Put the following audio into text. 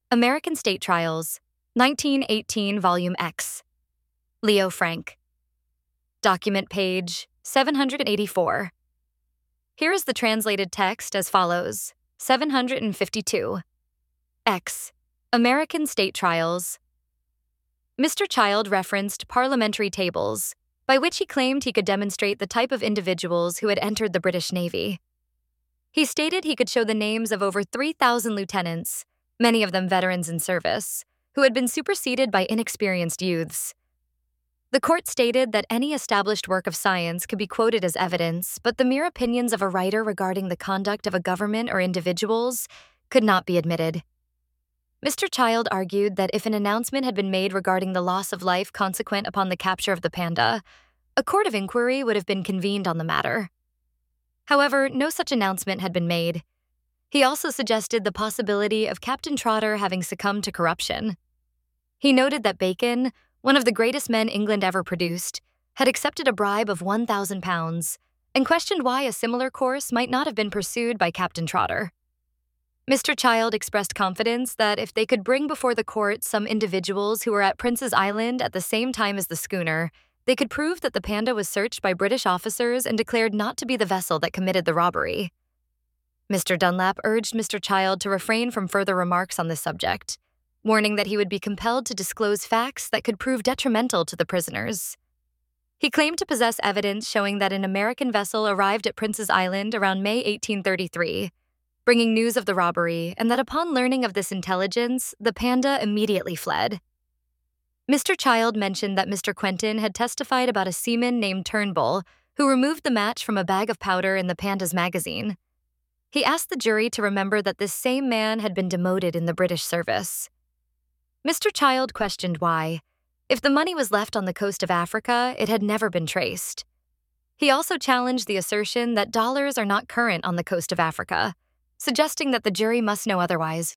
American State Trials, 1918, Volume X. Leo Frank. Document page 784. Here is the translated text as follows: 752. X. American State Trials. Mr. Child referenced parliamentary tables, by which he claimed he could demonstrate the type of individuals who had entered the British Navy. He stated he could show the names of over 3,000 lieutenants, many of them veterans in service, who had been superseded by inexperienced youths. The court stated that any established work of science could be quoted as evidence, but the mere opinions of a writer regarding the conduct of a government or individuals could not be admitted. Mr. Child argued that if an announcement had been made regarding the loss of life consequent upon the capture of the Panda, a court of inquiry would have been convened on the matter. However, no such announcement had been made. He also suggested the possibility of Captain Trotter having succumbed to corruption. He noted that Bacon, one of the greatest men England ever produced, had accepted a bribe of £1,000 and questioned why a similar course might not have been pursued by Captain Trotter. Mr. Child expressed confidence that if they could bring before the court some individuals who were at Prince's Island at the same time as the schooner, they could prove that the Panda was searched by British officers and declared not to be the vessel that committed the robbery. Mr. Dunlap urged Mr. Child to refrain from further remarks on this subject, warning that he would be compelled to disclose facts that could prove detrimental to the prisoners. He claimed to possess evidence showing that an American vessel arrived at Prince's Island around May 1833, bringing news of the robbery, and that upon learning of this intelligence, the Panda immediately fled. Mr. Child mentioned that Mr. Quentin had testified about a seaman named Turnbull who removed the match from a bag of powder in the Panda's magazine. He asked the jury to remember that this same man had been demoted in the British service. Mr. Child questioned why, if the money was left on the coast of Africa, it had never been traced. He also challenged the assertion that dollars are not current on the coast of Africa, suggesting that the jury must know otherwise.